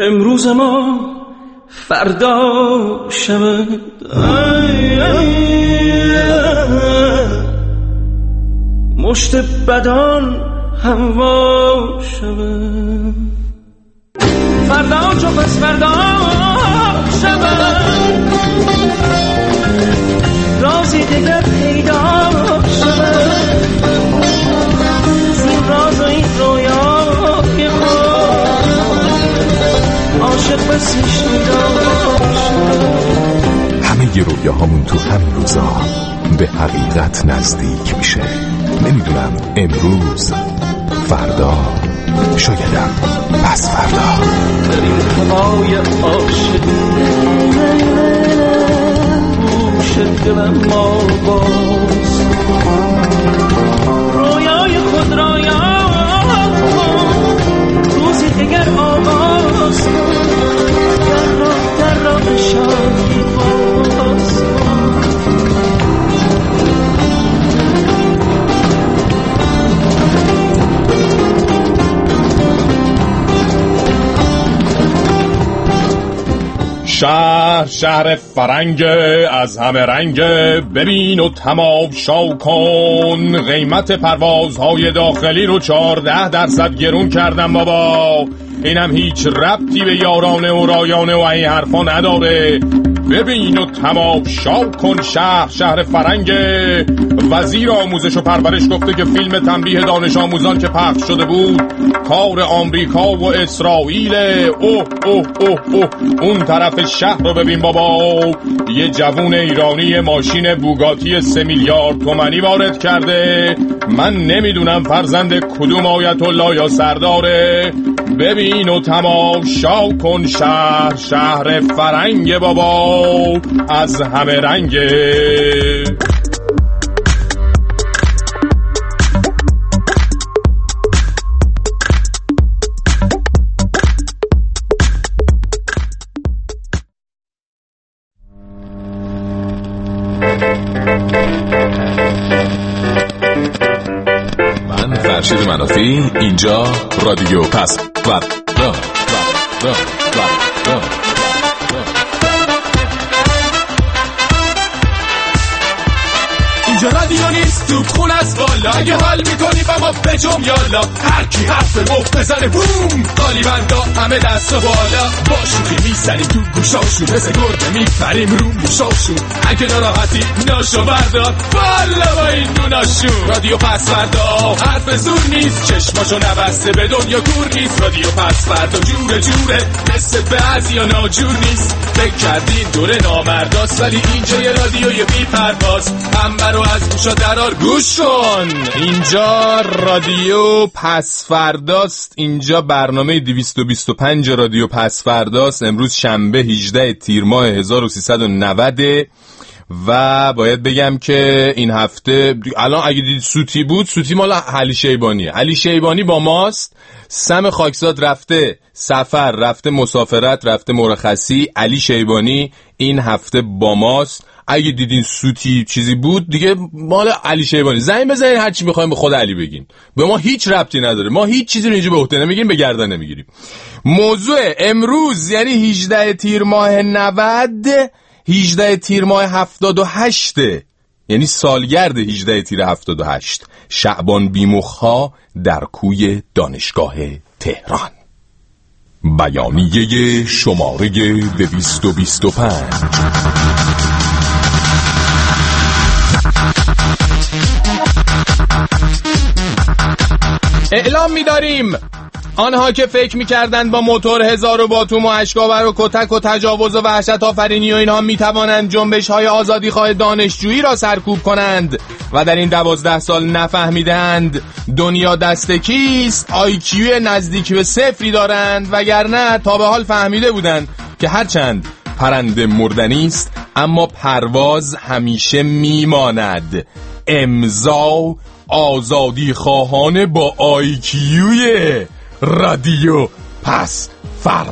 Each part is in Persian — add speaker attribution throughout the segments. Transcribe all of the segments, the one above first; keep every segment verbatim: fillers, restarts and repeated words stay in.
Speaker 1: امروز ما فردا شود. مشت بدان هوا شود. فردا چو پس فردا شود. رازی دیگر پیدا شود. زین راز و این رویای خود عاشق بسی شدا شود.
Speaker 2: همه ی رویاهامون تو همین روزا به حقیقت نزدیک میشه. نمیدونم امروز، فردا، شایدم پس فردا.
Speaker 1: در این هوای عاشقی گوش دلم ما باز. رویای خود را یاد روزی دیگر آغاز در راه در راه شادی باز.
Speaker 3: شهر شهر فرنگ از همه رنگ، ببین و تماشا کن. قیمت پروازهای داخلی رو چهارده درصد گرون کردم بابا. اینم هیچ ربطی به یارانه و رایانه و این حرفا نداره. ببین و تماشا کن. شهر شهر فرنگ. وزیر آموزش و پرورش گفته که فیلم تنبیه دانش آموزان که پخش شده بود کار آمریکا و اسرائیل. اوه اوه اوه اوه اون طرف شهر رو ببین بابا. یه جوون ایرانی ماشین بوگاتی سه میلیارد تومانی وارد کرده. من نمیدونم فرزند کدوم آیت الله یا سرداره. ببین و تماشا کن. شهر شهر فرنگ بابا از همه رنگه.
Speaker 2: من فرشید منافی، اینجا رادیو پس فردا.
Speaker 4: اینجا رادیو نیست تو خون از بالا. اگه حال میکنی با ما بجم یالا. هر کی حرف مفت بزنه بوم. قالیبندا همه دست و بالا. با شوخی میزنیم تو گوشاشون. مثل گربه میپریم رو موشاشون. اگه ناراحتی ناشو بردار والا با این دوناشون. رادیو پس فردا حرف زور نیست. چشماشو نبسته به دنیا کور نیست. رادیو پس فردا جوره جوره مثل بعضیا ناجور نیست. فکر کردین دوره نامرداست ولی اینجا یه رادیوی بی پرواز. انبرو از گوشا درار گوش کن.
Speaker 3: اینجا رادیو پس فرداست. اینجا برنامه دویست و بیست و پنج رادیو پس فرداست. امروز شنبه هجدهم تیر ماه هزار و سیصد و نود و باید بگم که این هفته الان اگه دید سوتی بود، سوتی مال علی شیبانیه. علی شیبانی با ماست. سم خاکزاد رفته سفر، رفته مسافرت، رفته مرخصی. علی شیبانی این هفته با ماست. اگه دیدین سوتی چیزی بود دیگه مال علی شیبانی. زنگ بزنین هر چی می‌خوایم به خود علی بگین. به ما هیچ ربطی نداره. ما هیچ چیزی رو اینجا به عهده نمیگیریم، به گردن نمیگیریم. موضوع امروز یعنی هجدهم تیر ماه نود، هجدهم تیر ماه هفتاد و هشت، یعنی سالگرد هجدهم تیر هفتاد و هشت. شعبان بیمخها در کوی دانشگاه تهران. بیانیه شماره دویست و بیست و پنج. اعلام می‌داریم آنها که فکر می‌کردند با موتور هزار و باتوم و اشکاور و کتک و تجاوز و وحشت آفرینی و اینها می‌توانند جنبش‌های آزادیخواه دانشجویی را سرکوب کنند و در این دوازده سال نفهمیدند دنیا دست کیست، آی کیو نزدیک به صفری دارند، وگرنه تا به حال فهمیده بودند که هرچند پرنده مردنی است اما پرواز همیشه میماند. امضا آزادی خواهان با آی کیوی رادیو پس فردا.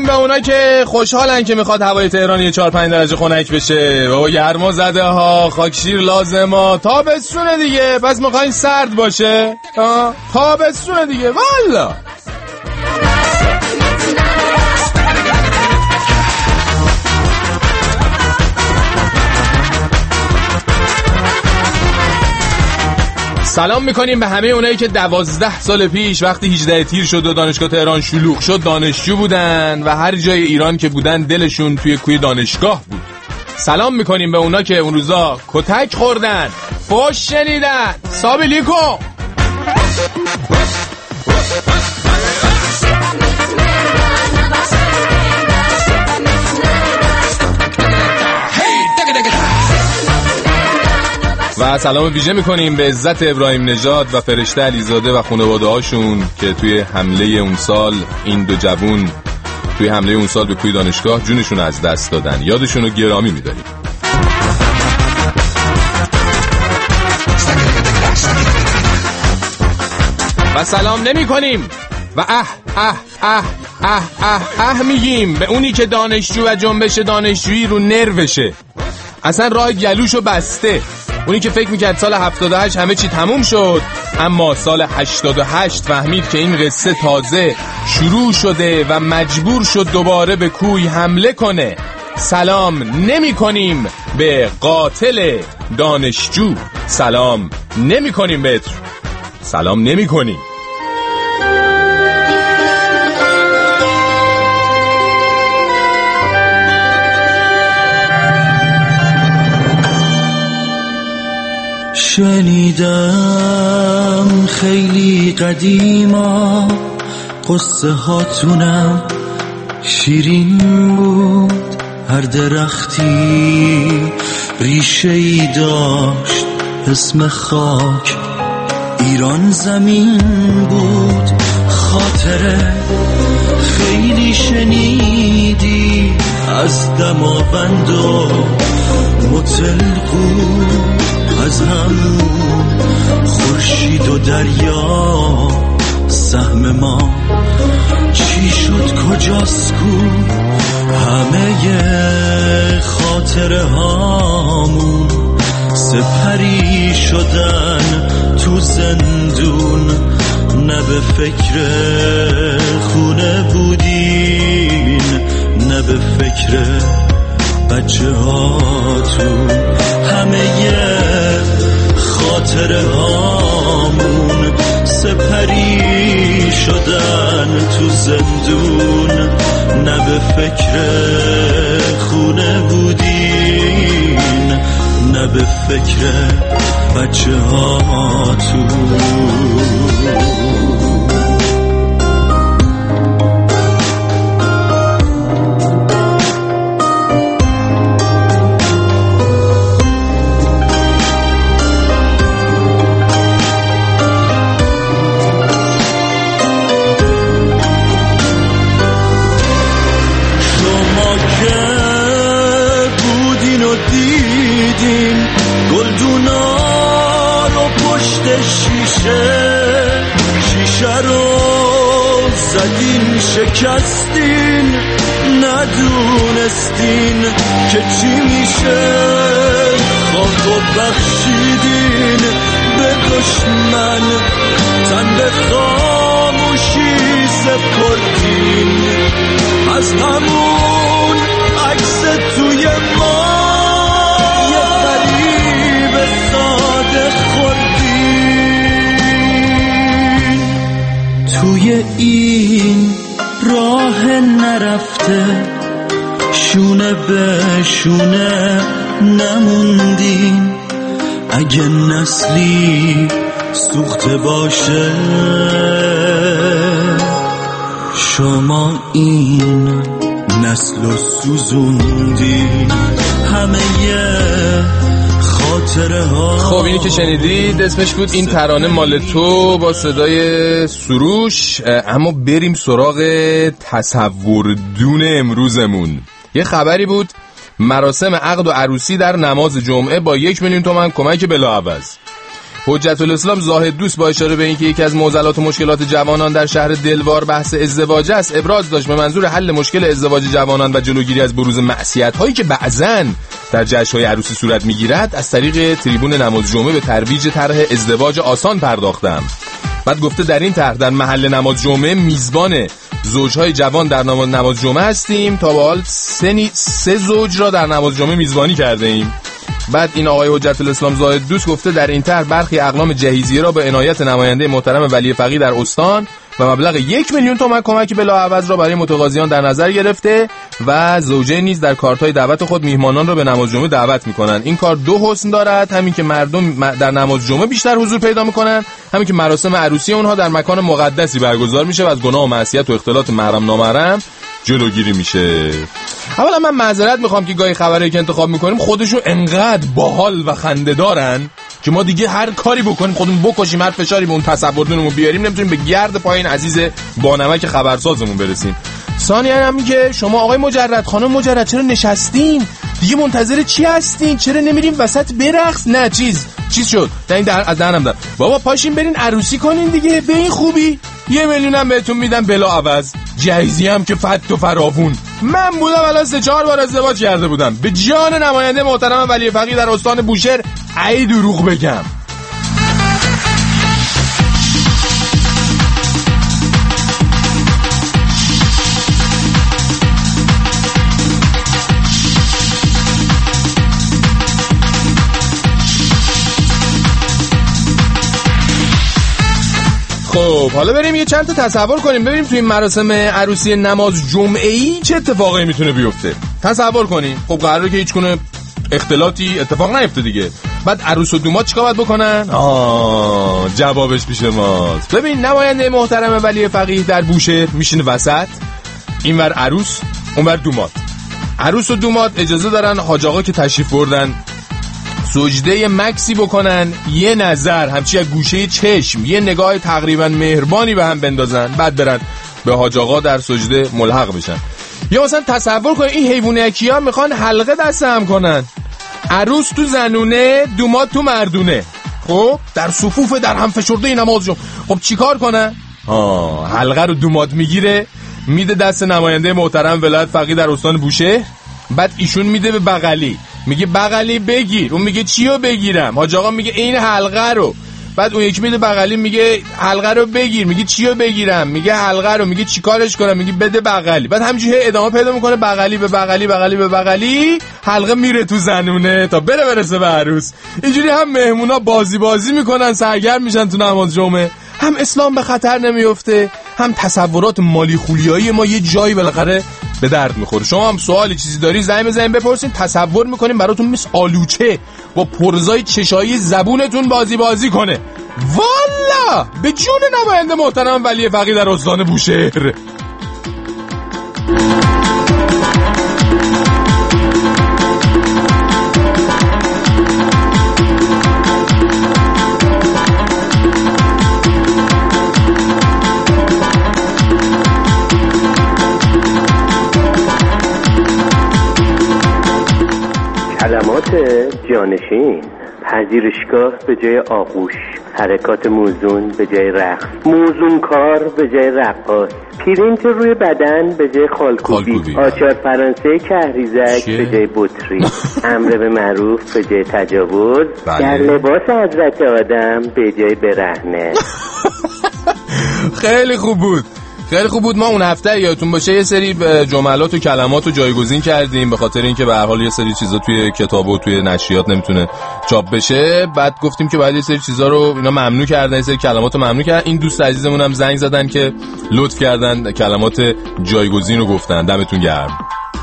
Speaker 3: میکنیم به اونا که خوشحالن که میخواد هوای تهران یه چهار پنج درجه خنک بشه. بابا گرما زده ها، خاکشیر لازم ها، تابستونه دیگه، پس میخواین سرد باشه؟ تابستونه دیگه والا. سلام میکنیم به همه اونایی که دوازده سال پیش وقتی هجده تیر شد و دانشگاه تهران شلوغ شد دانشجو بودن و هر جای ایران که بودن دلشون توی کوی دانشگاه بود. سلام میکنیم به اونا که اون روزا کتک خوردن، فوش شنیدن. سابیلیکو و سلام ویژه میکنیم به عزت ابراهیم نژاد و فرشته علیزاده و خانواده هاشون که توی حمله اون سال این دو جوون توی حمله اون سال به کوی دانشگاه جونشون از دست دادن. یادشون رو گرامی میداریم. و سلام نمی کنیم و اه اه اه اه اه اه میگیم به اونی که دانشجو و جنبش دانشجویی رو نروشه، اصلا راه گلوشو بسته. اونی که فکر میکرد سال هفتاد و هشت همه چی تموم شد، اما سال هشتاد و هشت فهمید که این قصه تازه شروع شده و مجبور شد دوباره به کوی حمله کنه. سلام نمی کنیم به قاتل دانشجو، سلام نمی کنیم بهت، سلام نمی کنیم.
Speaker 1: شنیدم خیلی قدیما قصه هاتونم شیرین بود، هر درختی ریشه ای داشت اسم خاک، ایران زمین بود. خاطره خیلی شنیدی از دماوند و مطلقو، از همون خورشید و دریا سهم ما چی شد کجاست کو؟ همه خاطره هامون سپری شدن تو زندون، نه به فکر خونه بودین نه به فکر بچه هاتون. همه خاطره هامون سپری شدن تو زندون، نه به فکر خونه بودین نه به فکر بچه هاتون. شکستین ندونستین که چی میشه، خاک و بخشیدین به دشمن، تن به خاموشی سپردین. از همون عکس توی ما یه غریب ساده خوردین. توی این راه نرفته شونه به شونه نموندین، اگه نسلی سوخته باشه شما این نسل و سوزوندین. همه خاطره ها.
Speaker 3: خب اینی که شنیدید اسمش بود این ترانه مال تو با صدای سروش. اما بریم سراغ تصور دون امروزمون. یه خبری بود مراسم عقد و عروسی در نماز جمعه با یک میلیون تومان کمک بلاعوض. حجت الاسلام زاهد دوست با اشاره به اینکه یکی از معضلات و مشکلات جوانان در شهر دلوار بحث ازدواج است، ابراز داشت به منظور حل مشکل ازدواج جوانان و جلوگیری از بروز معصیت‌هایی که بعضاً در جشن‌های عروسی صورت می‌گیرد، از طریق تریبون نماز جمعه به ترویج طرح ازدواج آسان پرداختم. بعد گفته در این طرح در محل نماز جمعه میزبان زوجهای جوان در نماز جمعه هستیم. تا به حال سه, سه زوج را در نماز جمعه میزبانی کرده ایم. بعد این آقای حجت الاسلام زاهد دوست گفته در این طرح برخی اقلام جهیزیه را به عنایت نماینده محترم ولی فقیه در استان و مبلغ یک میلیون تومان کمک بلاعوض را برای متقاضیان در نظر گرفته و زوجه نیز در کارت‌های دعوت خود میهمانان را به نماز جمعه دعوت می‌کنند. این کار دو حسن دارد، همین که مردم در نماز جمعه بیشتر حضور پیدا می‌کنند، همین که مراسم عروسی اونها در مکان مقدسی برگزار میشه و از گناه و معصیت و اختلاط محرم نامحرم جلوگیری میشه. اولا من معذرت میخوام که گاهی خبرایی که انتخاب میکنیم خودشون انقدر باحال و خنده دارن که ما دیگه هر کاری بکنیم خودمون بکشیم، هر فشاری به اون تصورمون بیاریم نمیتونیم به گرد پایین عزیز بانمک خبرسازمون برسیم. ثانیاً هم که شما آقای مجرد، خانم مجرد، چرا نشستین؟ دیگه منتظر چی هستین؟ چرا نمیریم وسط برقص؟ نه چیز چیز شد در این در از دهنم داد. بابا پاشین برین عروسی کنین دیگه، به این خوبی یه میلیون هم بهتون میدم بلا عوض. جایزی هم که فت و فراوون. من بودم الان سه چهار بار ازدواج کرده بودم. به جان نماینده محترم ولی فقیه در استان بوشهر ای دروغ بگم. خب حالا بریم یه چند تا تصور کنیم ببینیم توی این مراسم عروسی نماز جمعه‌ای چه اتفاقی میتونه بیفته. تصور کنیم خب قراره که هیچ گونه اختلاطی اتفاق نیفته دیگه. بعد عروس و دومات چیکار باید بکنن؟ آه جوابش پیش ماست. ببین نماینده محترم ولی فقیه در بوشهر میشینه وسط، اینور عروس اونور دومات. عروس و دومات اجازه دارن حاج آقا که تشریف بردن سجده مکسی بکنن، یه نظر همچی از گوشه چشم یه نگاه تقریبا مهربانی به هم بندازن، بعد برن به حاج آقا در سجده ملحق بشن. یا مثلا تصور کن این حیوانکی ها میخوان حلقه دست هم کنن، عروس تو زنونه دومات تو مردونه، خب در صفوف در هم فشرده نماز جمعه. خب چیکار کنن؟ آه حلقه رو دومات میگیره میده دست نماینده محترم ولایت فقیه در استان بوشهر، بعد ایشون میده به بغلی، میگه بغلی بگیر، اون میگه چیو بگیرم؟ حاج آقا میگه این حلقه رو، بعد اون یکی میده بغلی میگه حلقه رو بگیر، میگه چیو بگیرم؟ میگه حلقه رو، میگه چیکارش کنم؟ میگه بده بغلی. بعد همینجوری ادامه پیدا میکنه بغلی به بغلی بغلی به بغلی، حلقه میره تو زنونه تا بره برسه به عروس. اینجوری هم مهمونا بازی بازی میکنن، سرگرم میشن تو نماز جمعه، هم اسلام به خطر نمیفته، هم تصورات مالی خولیایی ما یه جایی بالاخره به درد میخوره. شما هم سوالی چیزی داری زنگ بزنین بپرسین، تصور میکنیم براتون مثل آلوچه با پرزای چشایی زبونتون بازی بازی کنه. والا به جون نماینده محترم ولی فقیه در استان بوشهر.
Speaker 5: کلمات جانشین: پذیرشگاه به جای آغوش، حرکات موزون به جای رقص، موزون کار به جای رقاص، پرینت روی بدن به جای خالکوبی، آچار فرانسه کهریزک به جای بطری، امر به معروف به جای تجاوز، در لباس حضرت آدم به جای برهنه.
Speaker 3: خیلی خوب بود، خیلی خوب بود. ما اون هفته یادتون باشه یه سری جملات و کلمات رو جایگزین کردیم به خاطر اینکه به هر حال یه سری چیزا توی کتاب و توی نشریات نمیتونه چاپ بشه. بعد گفتیم که باید یه سری چیزا رو اینا ممنوع کردن، یه سری کلمات رو ممنوع کردن. این دوست عزیزمون هم زنگ زدن که لطف کردن کلمات جایگزین رو گفتن. دمتون گرم.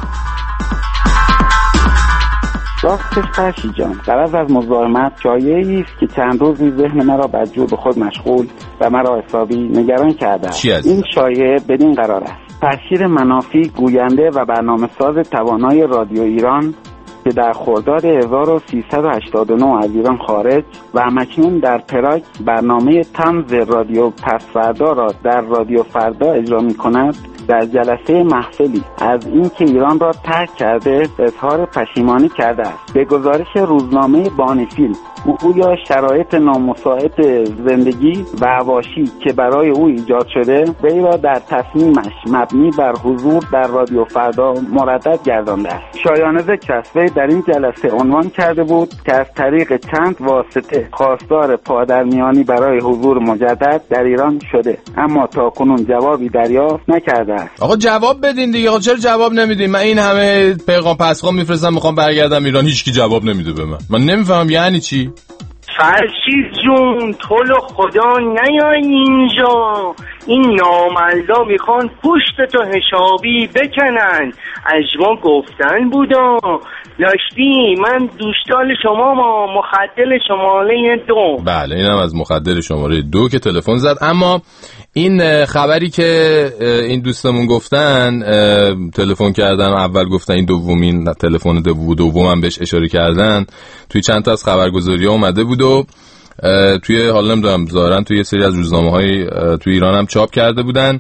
Speaker 6: راستش فرشی جان، غرض از مزاحمت شایعی است که چند روزی ذهن مرا بدجور به خود مشغول و مرا حسابی نگران کرده. این شایعه بدین قرار است: فرشید منافی، گوینده و برنامه‌ساز توانای رادیو ایران، که در خرداد هزار و سیصد و هشتاد و نه از ایران خارج و همکنون در پراگ برنامه طنز رادیو پسفردا را در رادیو فردا اجرا می‌کند، در جلسه محفلی از اینکه ایران را ترک کرده اظهار پشیمانی کرده است. به گزارش روزنامه بانیفیلم، او گویا شرایط نامساعد زندگی و حواشی که برای او ایجاد شده وی را در تصمیمش مبنی بر حضور در رادیو فردا مردد گردانده است. شایانه ذکر است وی در این جلسه عنوان کرده بود که از طریق چند واسطه خواستار پادرمیانی برای حضور مجدد در ایران شده، اما تاکنون جوابی دریافت نکرده است.
Speaker 3: آقا جواب بدین دیگه. آقا چرا جواب نمیدین؟ من این همه پیغام پسخام میفرستم میخوام برگردم ایران، هیچکی جواب نمیده به من. من نمیفهمم یعنی چی؟
Speaker 5: فرشید جون تو رو خدا نیای اینجا، این نامردا میخوان پشت تو حسابی بکنن. اجما گفتن بودا لاشتی من دوستال شما ما مخدر شماره دو.
Speaker 3: بله اینم از مخدر شماره دو که تلفن زد. اما این خبری که این دوستمون گفتن تلفن کردن اول گفتن این دومین تلفن دومم بهش اشاره کردن توی چند تا از خبرگزاری‌ها اومده بود و توی حالا نمیدونم ظاهرا توی یه سری از روزنامه‌های توی ایران هم چاپ کرده بودن،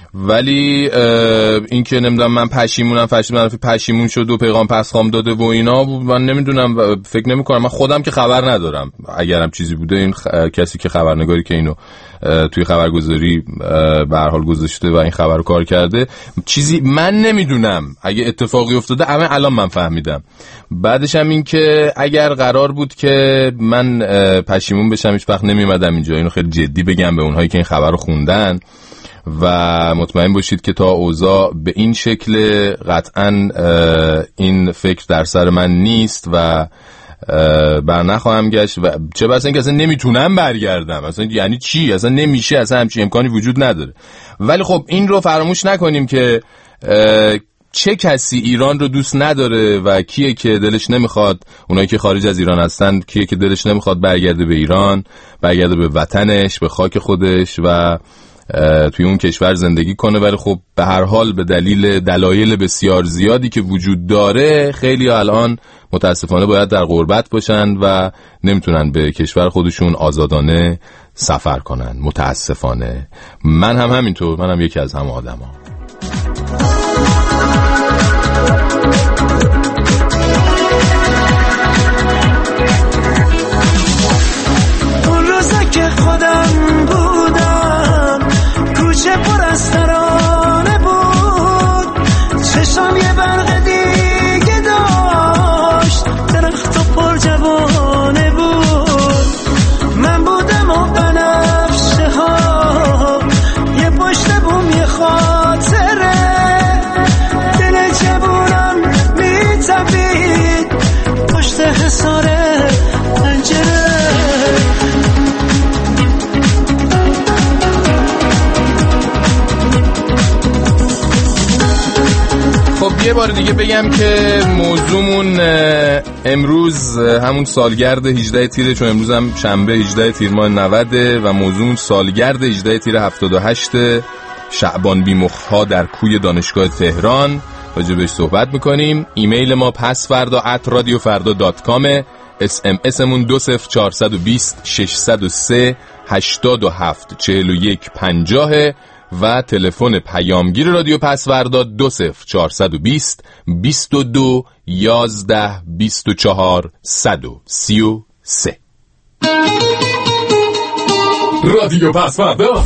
Speaker 3: ولی این که نمیدونم من پشیمونم پشیمونم پشیمون شد و پیغام پسخام داده و اینا، من نمیدونم، فکر نمی‌کنم. من خودم که خبر ندارم. اگرم چیزی بوده این خ... کسی که خبرنگاری که اینو توی خبرگزاری به هر حال گذاشته و این خبر رو کار کرده، چیزی من نمیدونم. اگه اتفاقی افتاده همه الان من فهمیدم. بعدش هم این که اگر قرار بود که من پشیمون بشم هیچ وقت نمی‌اومدم اینجا. اینو خیلی جدی بگم به اونهایی که این خبر رو خوندن و مطمئن باشید که تا اوضاع به این شکل قطعاً این فکر در سر من نیست و بر نخواهم گشت و چه بسا این که اصلا نمیتونم برگردم. اصلا یعنی چی؟ اصلا نمیشه، اصلا همچین امکانی وجود نداره. ولی خب این رو فراموش نکنیم که چه کسی ایران رو دوست نداره و کیه که دلش نمیخواد، اونایی که خارج از ایران هستن کیه که دلش نمیخواد برگرده به ایران، برگرده به وطنش، به خاک خودش و توی اون کشور زندگی کنه. ولی خب به هر حال به دلیل دلایل بسیار زیادی که وجود داره خیلی الان متاسفانه باید در غربت باشن و نمیتونن به کشور خودشون آزادانه سفر کنن. متاسفانه من هم همینطور، من هم یکی از هم آدم ها.
Speaker 1: اون روزا که خودم بودم کوچه پر از ترانه بود، چشم یه برق دیگه داشت، درخت و پر جوانه بود. من بودم و بنفشه ها یه پشت بوم یه خاطره، دل جوونم میتبید پشت حصار پنجره.
Speaker 3: خب یه بار دیگه بگم که موضوعمون امروز همون سالگرد هجده تیر، چون امروز هم شنبه هجده تیر ماه نود و موضوعمون سالگرد هجده تیر هفتاد و هشت شعبان بیمخها در کوی دانشگاه تهران راجع بهش صحبت میکنیم. ایمیل ما پسفردا ات رادیو فردا دات کام، اس ام اسمون دو صفر چهارصد و بیست ششصد و سه هشتاد و هفت چهل و یک پنجاه و تلفن پیامگیر رادیو پسوردا دو صفر چهارصد و بیست بیست و دو یازده بیست و چهار صد و سی و سه.
Speaker 4: رادیو پسوردا.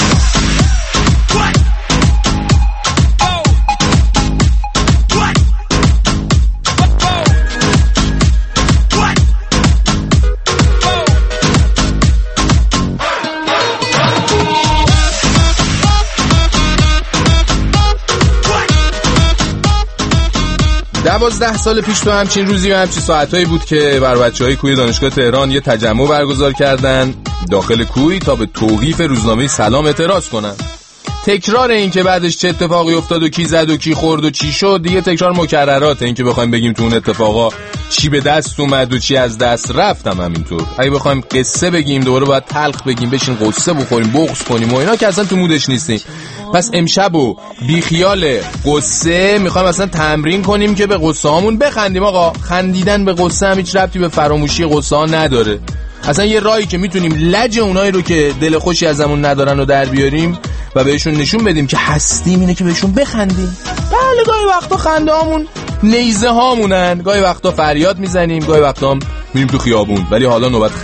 Speaker 3: دوازده سال پیش تو همچین روزی و همچین ساعتایی بود که بر بچه‌های کوی دانشگاه تهران یه تجمع برگزار کردن داخل کوی تا به توقیف روزنامه سلام اعتراض کنن. تکرار این که بعدش چه اتفاقی افتاد و کی زد و کی خورد و چی شد دیگه تکرار مکرراته. این که بخوایم بگیم تو اون اتفاقا چی به دست اومد و چی از دست رفتم همینطور. اگه بخوایم قصه بگیم دوباره باید تلخ بگیم، بشین قصه بخوریم، بغض کنیم و اینا که اصلا تو مودش نیستیم. پس امشب و بی خیال قصه میخوایم اصلا تمرین کنیم که به قصه هامون بخندیم. آقا خندیدن به قصه هم هیچ ربطی به فراموشی قصه ها نداره. اصلا یه راهی که میتونیم لج اونایی رو که دل خوشی ازمون ندارن رو در بیاریم و بهشون نشون بدیم که هستیم اینه که بهشون بخندیم. بله گاهی وقتا خنده هامون نیزه هامونن، گاهی وقتا فریاد میزنیم، گاهی وقتا هم میریم تو خیابون، ولی حالا نوبت